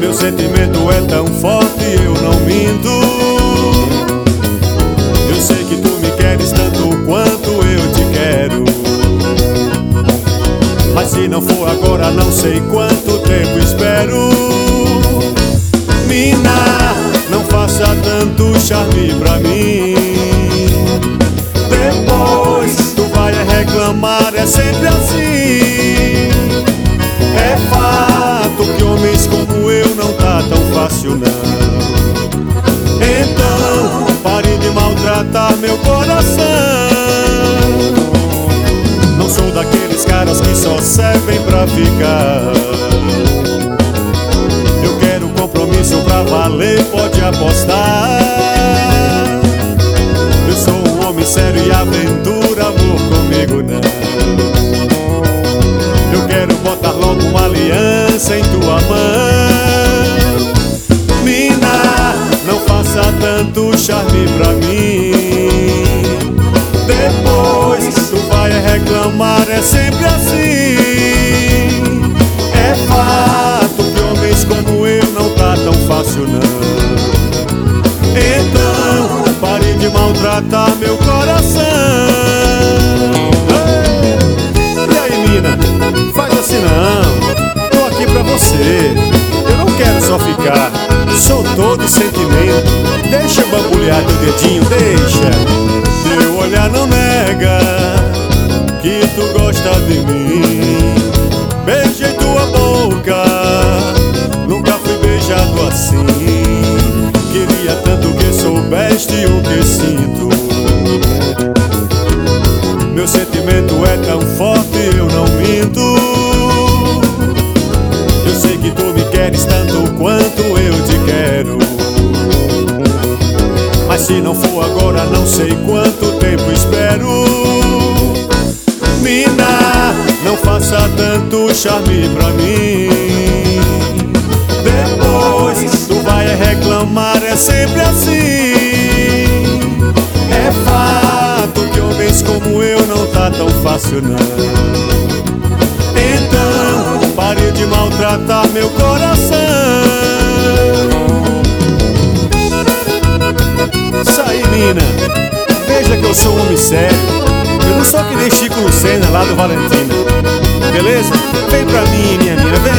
Meu sentimento é tão forte, eu não minto. Eu sei que tu me queres tanto quanto eu te quero, mas se não for agora, não sei quanto tempo espero. Mina, não faça tanto charme pra mim. Depois tu vai reclamar, é sempre assim. É fato que homens como eu não tá tão fácil não. Então pare de maltratar meu coração. Não sou daqueles caras que só servem pra ficar. Eu quero compromisso pra valer, pode apostar. Eu sou um homem sério e aventura, amor comigo não. Eu quero botar logo uma aliança em tua mão. Mina, não faça tanto charme pra mim. Depois tu vai reclamar, é sempre assim. É fato que homens como eu não tá tão fácil não. Então pare de maltratar meu coração. E aí, mina, faz assim não. Tô aqui pra você, eu não quero só ficar. Sou todo sentimento. Deixa eu bambolear teu dedinho, deixa. Teu olhar não nega que tu gosta de mim. Beijei tua boca, nunca fui beijado assim. Queria tanto que soubeste o que sinto. Meu sentimento é tão forte, eu não minto. Eu sei que tu me queres tanto quanto eu te quero, mas se não for agora, não sei quanto tempo espero. Mina, não faça tanto charme pra mim. Depois tu vai reclamar, é sempre assim. É fato que homens como eu não tá tão fácil não. Então pare de maltratar meu coração. Isso aí, mina, veja que eu sou um homem sério. Eu não sou que nem Chico Lucena lá do Valentina. Beleza? Vem pra mim, minha mina,